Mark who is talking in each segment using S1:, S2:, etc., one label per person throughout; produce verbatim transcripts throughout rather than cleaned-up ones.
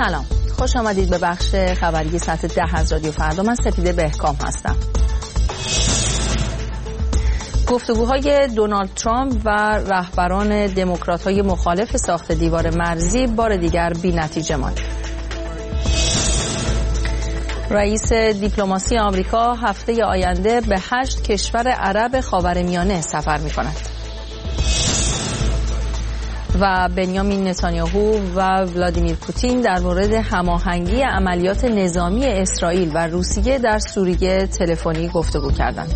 S1: سلام، خوش آمدید به بخش خبری ساعت ده از رادیو فردا. من سپیده بهکام هستم. گفتگوهای دونالد ترامپ و رهبران دموکرات‌های مخالف ساخت دیوار مرزی بار دیگر بی‌نتیجه ماند. رئیس دیپلماسی آمریکا هفته آینده به هشت کشور عرب خاورمیانه سفر می‌کند. و بنیامین نتانیاهو و ولادیمیر پوتین در مورد هماهنگی عملیات نظامی اسرائیل و روسیه در سوریه تلفنی گفتگو کردند.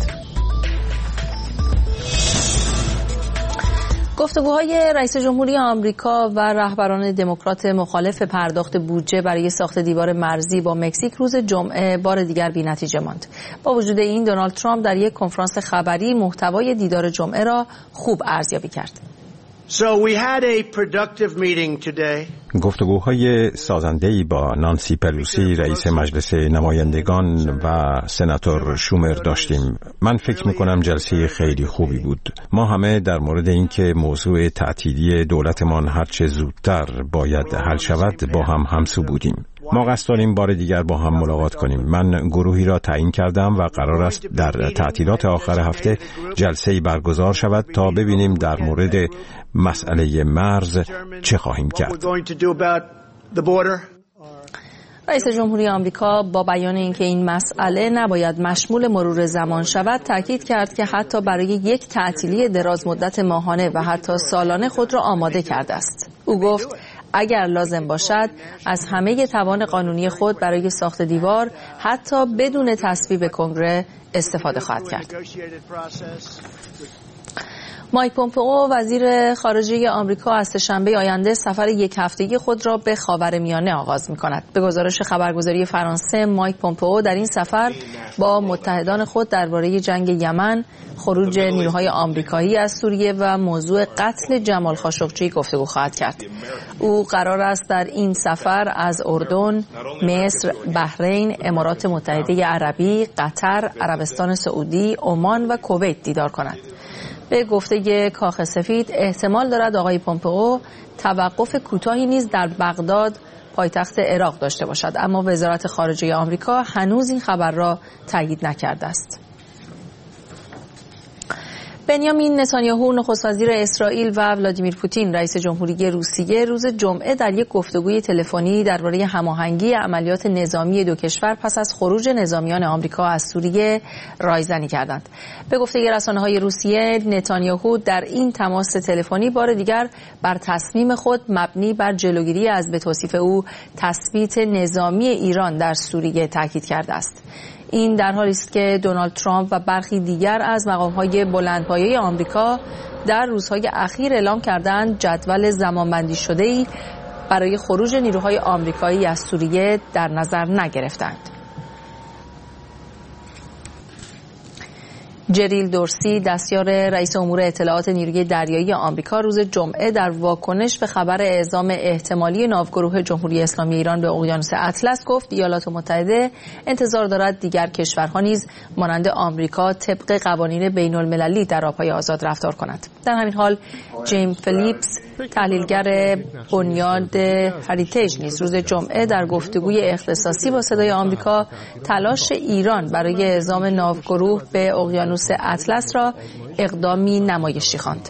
S1: گفتگوهای رئیس جمهوری آمریکا و رهبران دموکرات مخالف پرداخت بودجه برای ساخت دیوار مرزی با مکزیک روز جمعه بار دیگر بی‌نتیجه ماند. با وجود این دونالد ترامپ در یک کنفرانس خبری محتوای دیدار جمعه را خوب ارزیابی کرد.
S2: So we had a productive meeting today.
S3: گفتگوهای سازنده‌ای با نانسی پلوسی رئیس مجلس نمایندگان و سناتور شومر داشتیم. من فکر می‌کنم جلسه خیلی خوبی بود. ما همه در مورد اینکه موضوع تعطیلی دولتمان هرچه زودتر باید حل شود با هم همسو بودیم. ما قصد داریم بار دیگر با هم ملاقات کنیم. من گروهی را تعیین کردم و قرار است در تعطیلات آخر هفته جلسه‌ای برگزار شود تا ببینیم در مورد مسئله مرز چه خواهیم کرد.
S1: رئیس جمهوری آمریکا با بیان اینکه این مسئله نباید مشمول مرور زمان شود تاکید کرد که حتی برای یک تعطیلی دراز مدت ماهانه و حتی سالانه خود را آماده کرده است. او گفت اگر لازم باشد از همه توان قانونی خود برای ساخت دیوار حتی بدون تصویب کنگره استفاده خواهد کرد. مایک پومپئو وزیر خارجه آمریکا از سه‌شنبه آینده سفر یک هفتگی خود را به خاورمیانه آغاز می‌کند. به گزارش خبرگزاری فرانسه، مایک پومپئو در این سفر با متحدان خود درباره جنگ یمن، خروج نیروهای آمریکایی از سوریه و موضوع قتل جمال خاشقچی گفتگو خواهد کرد. او قرار است در این سفر از اردن، مصر، بحرین، امارات متحده عربی، قطر، عربستان سعودی، عمان و کویت دیدار کند. به گفته کاخ سفید احتمال دارد آقای پومپئو توقف کوتاهی نیز در بغداد پایتخت عراق داشته باشد، اما وزارت خارجه آمریکا هنوز این خبر را تایید نکرده است. بنیامین نتانیاهو نخست وزیر اسرائیل و ولادیمیر پوتین رئیس جمهوری روسیه روز جمعه در یک گفتگوی تلفنی درباره هماهنگی عملیات نظامی دو کشور پس از خروج نظامیان آمریکا از سوریه رایزنی کردند. به گفته رسانه‌های روسیه، نتانیاهو در این تماس تلفنی بار دیگر بر تصمیم خود مبنی بر جلوگیری از به توصیف او تثبیت نظامی ایران در سوریه تاکید کرده است. این در حالی است که دونالد ترامپ و برخی دیگر از مقام‌های بلندپایه آمریکا در روزهای اخیر اعلام کردند جدول زمانبندی شده‌ای برای خروج نیروهای آمریکایی از سوریه در نظر نگرفتند. جریل دورسی دستیار رئیس امور اطلاعات نیروی دریایی آمریکا روز جمعه در واکنش به خبر اعزام احتمالی ناوگروه جمهوری اسلامی ایران به اقیانوس اطلس گفت ایالات متحده انتظار دارد دیگر کشورها نیز مانند آمریکا طبق قوانین بین المللی در آبهای آزاد رفتار کنند. در همین حال جیم فلیپس تحلیلگر بنیاد هریتیج نیز روز جمعه در گفتگوی اختصاصی با صدای آمریکا تلاش ایران برای اعزام ناوگروه به اقیانوس اطلس را اقدامی نمایشی خواند.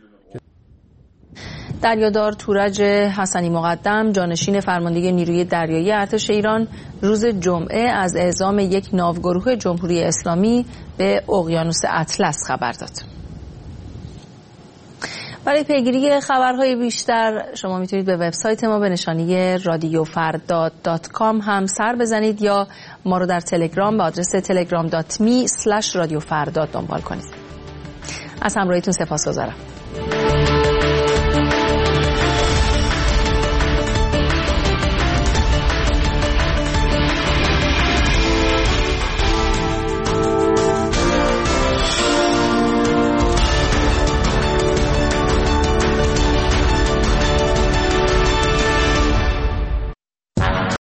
S1: دریادار تورج حسنی مقدم جانشین فرمانده نیروی دریایی ارتش ایران روز جمعه از اعزام یک ناوگروه جمهوری اسلامی به اقیانوس اطلس خبر داد. برای پیگیری خبرهای بیشتر شما میتونید به وبسایت ما به نشانی رادیو فردا دات کام هم سر بزنید یا ما رو در تلگرام به آدرس تلگرام دات می اسلش رادیو فردا دنبال کنید. از همراهیتون سپاسگزارم.